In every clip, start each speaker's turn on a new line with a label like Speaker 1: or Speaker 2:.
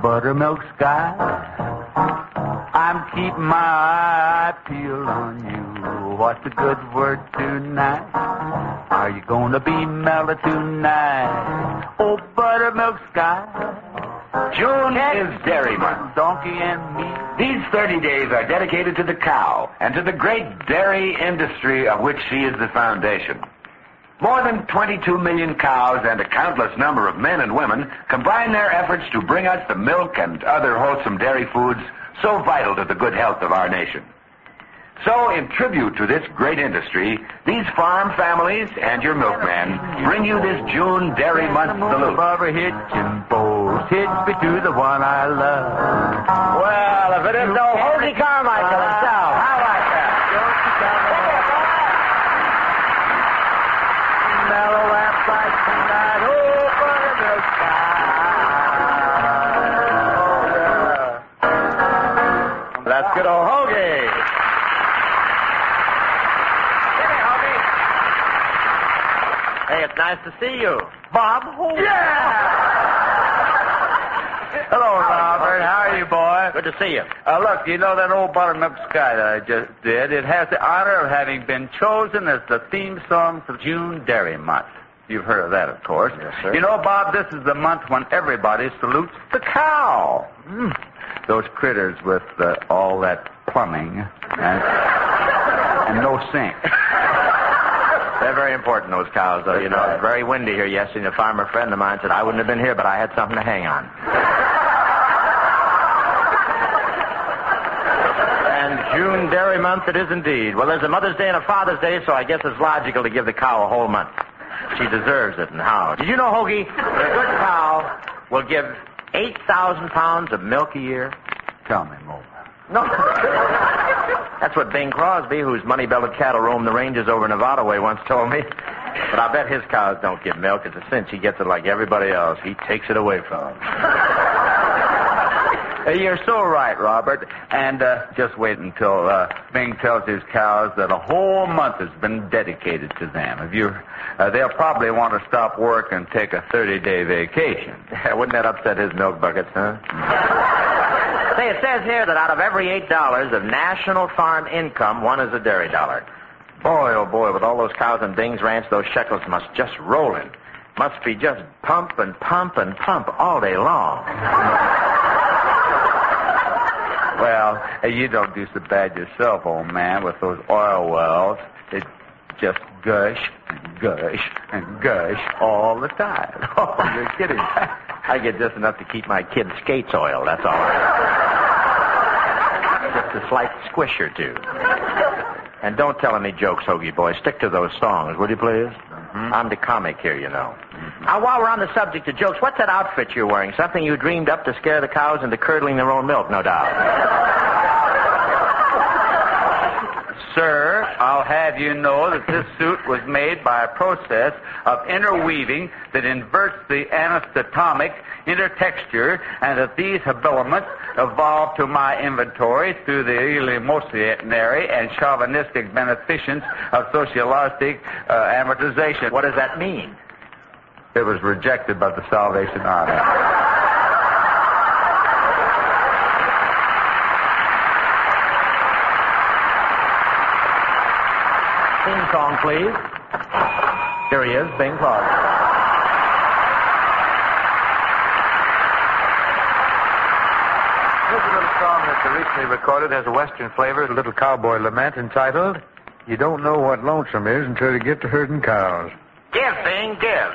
Speaker 1: buttermilk sky. I'm keeping my eye peeled on you. What's the good word tonight? Are you gonna be mellow tonight? Oh, buttermilk sky.
Speaker 2: June is Dairy Month.
Speaker 1: Donkey and me.
Speaker 2: These 30 days are dedicated to the cow and to the great dairy industry of which she is the foundation. More than 22 million cows and a countless number of men and women combine their efforts to bring us the milk and other wholesome dairy foods so vital to the good health of our nation. So, in tribute to this great industry, these farm families and your milkman bring you this June Dairy Month salute.
Speaker 1: Barbara hitching poles, hitch me to the one I love.
Speaker 3: Well, if it is no Hoagie Carmichael himself, how about that?
Speaker 1: Mellow lamplight tonight, oh, buttermilk sky.
Speaker 3: That's good old Hoagie. Hey, it's nice to see you.
Speaker 1: Bob Hope.
Speaker 3: Yeah!
Speaker 1: Hello, Robert. How are you, boy?
Speaker 3: Good to see you.
Speaker 1: Look, you know that old Buttermilk Sky that I just did? It has the honor of having been chosen as the theme song for June Dairy Month. You've heard of that, of course.
Speaker 3: Yes, sir.
Speaker 1: You know, Bob, this is the month when everybody salutes the cow. Those critters with all that plumbing and no sink.
Speaker 3: They're very important, those cows, though. You know, it's very windy here yesterday, and a farmer friend of mine said I wouldn't have been here, but I had something to hang on. And June Dairy Month it is indeed. Well, there's a Mother's Day and a Father's Day, so I guess it's logical to give the cow a whole month. She deserves it, and how? Did you know, Hoagie, that a good cow will give 8,000 pounds of milk a year?
Speaker 1: Tell me more.
Speaker 3: No. That's what Bing Crosby, whose money-belted cattle roam the ranges over Nevada way, once told me. But I bet his cows don't give milk. It's a cinch. He gets it like everybody else. He takes it away from them.
Speaker 1: You're so right, Robert. And just wait until Bing tells his cows that a whole month has been dedicated to them. They'll probably want to stop work and take a 30-day vacation.
Speaker 3: Wouldn't that upset his milk buckets, huh? Say, it says here that out of every $8 of national farm income, one is a dairy dollar. Boy, oh boy, with all those cows on Bing's ranch, those shekels must just roll in. Must be just pump and pump and pump all day long.
Speaker 1: Well, you don't do so bad yourself, old man, with those oil wells. It just gush and gush and gush all the time. Oh, you're kidding.
Speaker 3: I get just enough to keep my kids' skates oiled, that's all. Just a slight squish or two. And don't tell any jokes, Hoagie boy. Stick to those songs, will you please? Mm-hmm. I'm the comic here, you know. Mm-hmm. Now, while we're on the subject of jokes, what's that outfit you're wearing? Something you dreamed up to scare the cows into curdling their own milk, no doubt.
Speaker 1: Sir, I'll have you know that this suit was made by a process of interweaving that inverts the anisotomic intertexture, and that these habiliments evolved to my inventory through the eleemosynary and chauvinistic beneficence of socialistic amortization.
Speaker 3: What does that mean?
Speaker 1: It was rejected by the Salvation Army.
Speaker 3: Theme song, please. Here he is, Bing Crosby.
Speaker 4: This little song that's recently recorded has a Western flavor, a little cowboy lament entitled, "You Don't Know What Lonesome Is Until You Get to Herding Cows."
Speaker 3: Give, Bing, give.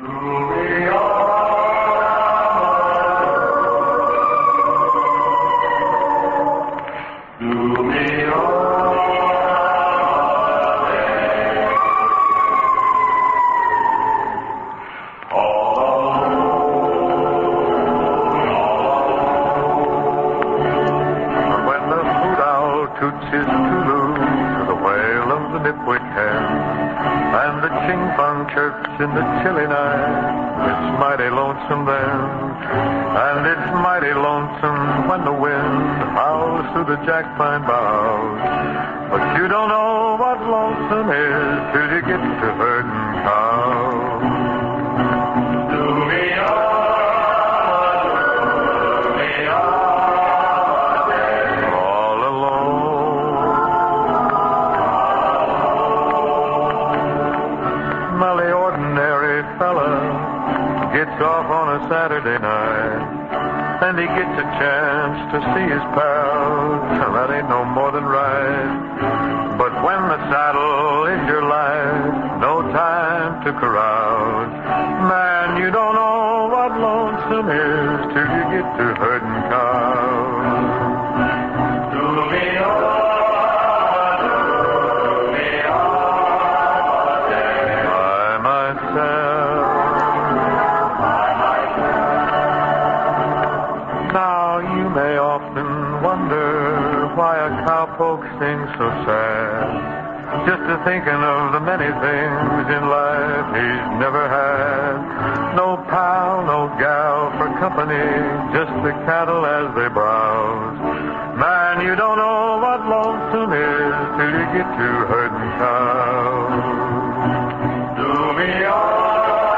Speaker 4: His Tulu to the wail of the nipwit hen, and the ching-fong chirps in the chilly night. It's mighty lonesome then, and it's mighty lonesome when the wind howls through the jack-pine boughs. But you don't know what lonesome is till you get to herding cows. Do me all, do me gets off on a Saturday night, and he gets a chance to see his pals. That ain't no more than right. But when the saddle is your life, no time to carouse. Man, you don't know what lonesome is till you get to herding cows. Folks sing so sad, just a thinking of the many things in life he's never had. No pal, no gal for company, just the cattle as they browse. Man, you don't know what lonesome is till you get to herding cows. Do me all.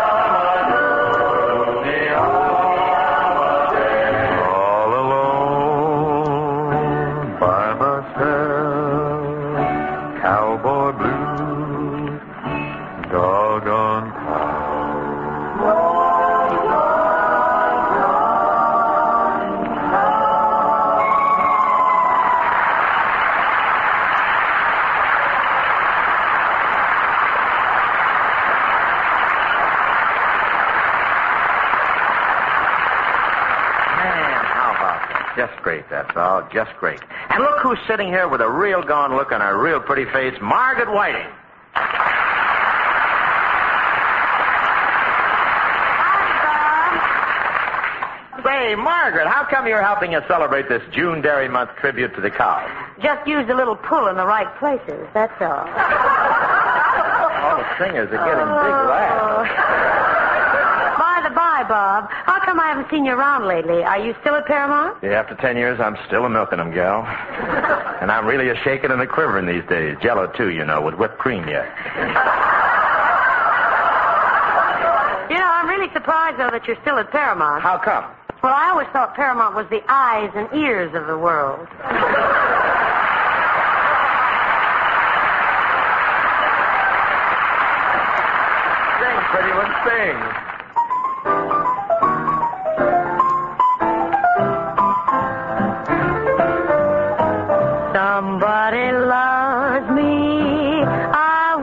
Speaker 3: Just great, that's all. Just great. And look who's sitting here with a real gone look on a real pretty face, Margaret Whiting. Say, Margaret, how come you're helping us celebrate this June Dairy Month tribute to the cow?
Speaker 5: Just used a little pull in the right places, that's all.
Speaker 3: All the singers are getting big laughs.
Speaker 5: By the by, Bob, how come I haven't seen you around lately? Are you still at Paramount?
Speaker 3: Yeah, after 10 years, I'm still a milking them, gal. And I'm really a shaking and a quivering these days. Jello, too, you know, with whipped cream yet.
Speaker 5: You know, I'm really surprised, though, that you're still at Paramount.
Speaker 3: How come?
Speaker 5: Well, I always thought Paramount was the eyes and ears of the world.
Speaker 3: Sing, pretty one, sing.
Speaker 5: Somebody loves me. I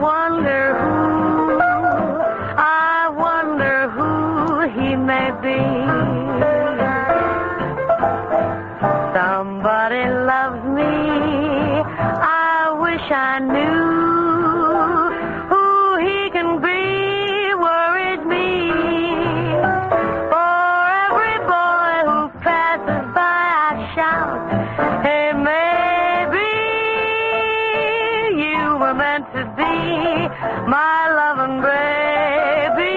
Speaker 5: wonder who he may be. Somebody loves me. I wish I knew who he can be. Worries me. For every boy who passes by, I shout, hey, meant to be my loving baby.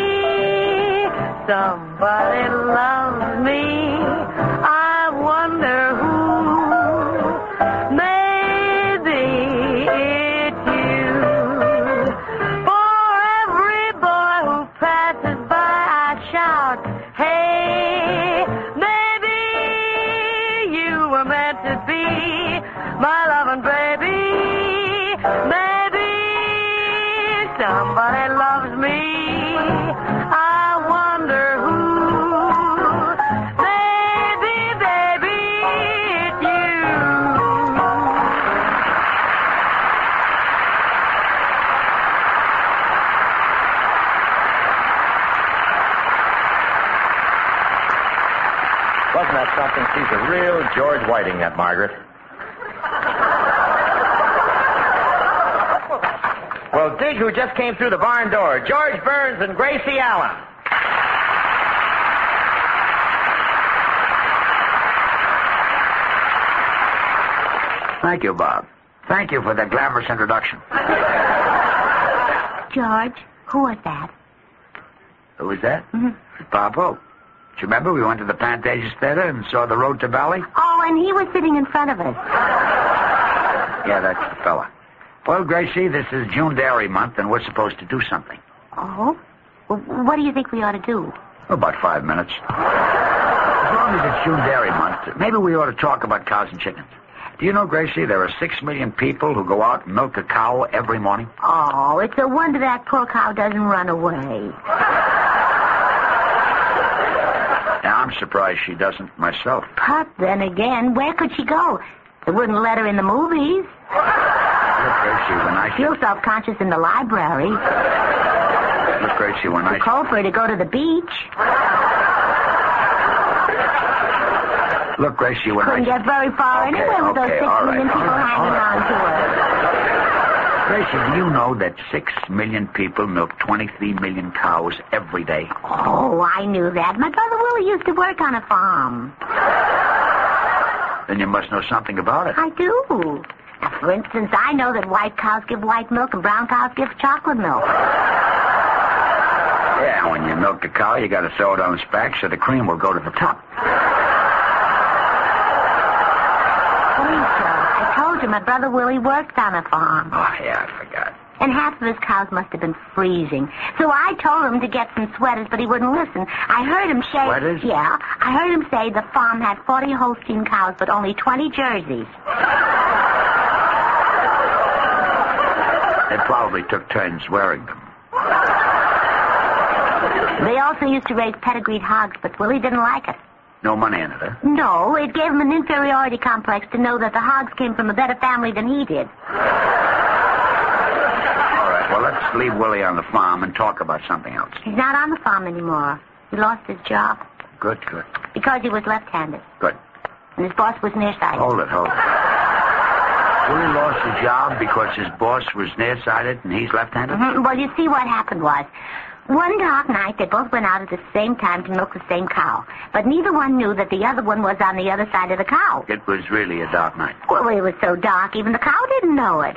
Speaker 5: Somebody loves me. I wonder who. Maybe it's you. For every boy who passes by, I shout, hey, maybe you were meant to be my loving baby. Somebody loves me. I wonder who. Baby, it's you.
Speaker 3: Wasn't that something? She's a real George Whiting, that Margaret. Well, dig who just came through the barn door. George Burns and Gracie Allen.
Speaker 6: Thank you, Bob. Thank you for the glamorous introduction.
Speaker 5: George, who was that?
Speaker 6: Who was that?
Speaker 5: Mm-hmm.
Speaker 6: Bob Hope. Do you remember we went to the Pantages Theater and saw The Road to Bali?
Speaker 5: Oh, and he was sitting in front of us.
Speaker 6: Yeah, that's the fella. Well, Gracie, this is June Dairy Month, and we're supposed to do something.
Speaker 5: Oh? Well, what do you think we ought to do?
Speaker 6: About 5 minutes. As long as it's June Dairy Month, maybe we ought to talk about cows and chickens. Do you know, Gracie, there are 6 million people who go out and milk a cow every morning?
Speaker 5: Oh, it's a wonder that poor cow doesn't run away.
Speaker 6: I'm surprised she doesn't myself.
Speaker 7: But then again, where could she go? They wouldn't let her in the movies.
Speaker 6: Look, Gracie, when I...
Speaker 7: Feel self-conscious in the library.
Speaker 6: Look, Gracie, when I...
Speaker 7: It's cold for her to go to the beach.
Speaker 6: Look, Gracie, when
Speaker 7: Couldn't get very far
Speaker 6: Okay,
Speaker 7: anyway with those
Speaker 6: okay,
Speaker 7: 6
Speaker 6: all
Speaker 7: million
Speaker 6: right,
Speaker 7: people
Speaker 6: all right,
Speaker 7: hanging
Speaker 6: all
Speaker 7: on to her.
Speaker 6: Gracie, do you know that 6 million people milk 23 million cows every day?
Speaker 7: Oh, I knew that. My brother Willie used to work on a farm.
Speaker 6: Then you must know something about it.
Speaker 7: I do. Now, for instance, I know that white cows give white milk and brown cows give chocolate milk.
Speaker 6: Yeah, when you milk a cow, you got to throw it on its back so the cream will go to the top.
Speaker 7: I told you my brother Willie worked on a farm.
Speaker 6: Oh, yeah, I forgot.
Speaker 7: And half of his cows must have been freezing. So I told him to get some sweaters, but he wouldn't listen. I heard him say...
Speaker 6: Sweaters?
Speaker 7: Yeah. I heard him say the farm had 40 Holstein cows, but only 20 jerseys.
Speaker 6: They probably took turns wearing them.
Speaker 7: They also used to raise pedigreed hogs, but Willie didn't like it.
Speaker 6: No money in it, huh?
Speaker 7: No, it gave him an inferiority complex to know that the hogs came from a better family than he did.
Speaker 6: All right, well, let's leave Willie on the farm and talk about something else.
Speaker 7: He's not on the farm anymore. He lost his job.
Speaker 6: Good.
Speaker 7: Because he was left-handed.
Speaker 6: Good.
Speaker 7: And his boss was nearsighted.
Speaker 6: Hold it. Willie lost his job because his boss was nearsighted and he's left-handed?
Speaker 7: Mm-hmm. Well, you see, what happened was, one dark night, they both went out at the same time to milk the same cow. But neither one knew that the other one was on the other side of the cow.
Speaker 6: It was really a dark night.
Speaker 7: Well, it was so dark, even the cow didn't know it.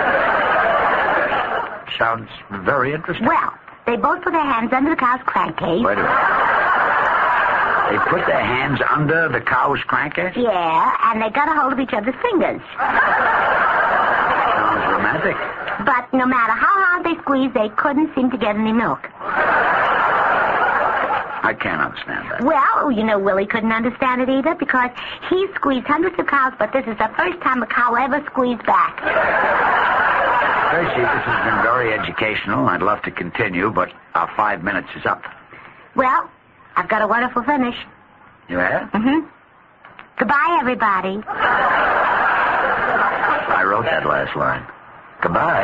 Speaker 6: Sounds very interesting.
Speaker 7: Well, they both put their hands under the cow's crankcase.
Speaker 6: Wait a minute. They put their hands under the cow's crankcase?
Speaker 7: Yeah, and they got a hold of each other's fingers.
Speaker 6: Sounds romantic.
Speaker 7: But no matter how hard they squeezed, they couldn't seem to get any milk.
Speaker 6: I can't understand that.
Speaker 7: Well, you know, Willie couldn't understand it either because he squeezed hundreds of cows, but this is the first time a cow ever squeezed back.
Speaker 6: Tracy, this has been very educational. I'd love to continue, but our 5 minutes is up.
Speaker 7: Well, I've got a wonderful finish.
Speaker 6: You have?
Speaker 7: Mm-hmm. Goodbye, everybody.
Speaker 6: I wrote that last line. Goodbye.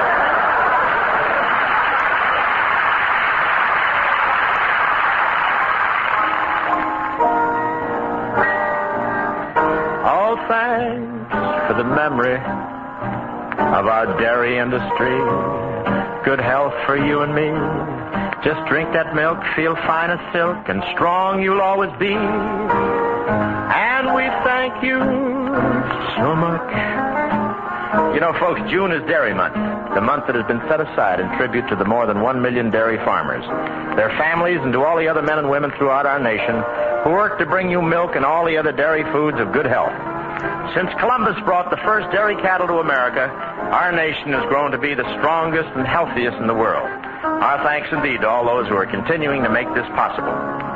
Speaker 3: All thanks for the memory of our dairy industry. Good health for you and me. Just drink that milk, feel fine as silk, and strong you'll always be. And we thank you so much. You know, folks, June is Dairy Month, the month that has been set aside in tribute to the more than 1 million dairy farmers, their families, and to all the other men and women throughout our nation who work to bring you milk and all the other dairy foods of good health. Since Columbus brought the first dairy cattle to America, our nation has grown to be the strongest and healthiest in the world. Our thanks indeed to all those who are continuing to make this possible.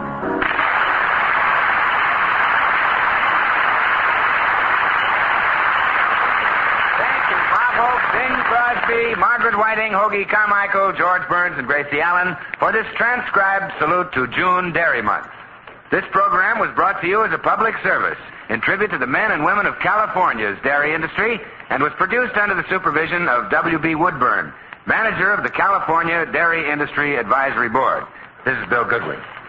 Speaker 2: Bing Crosby, Margaret Whiting, Hoagie Carmichael, George Burns, and Gracie Allen for this transcribed salute to June Dairy Month. This program was brought to you as a public service in tribute to the men and women of California's dairy industry and was produced under the supervision of W.B. Woodburn, manager of the California Dairy Industry Advisory Board. This is Bill Goodwin.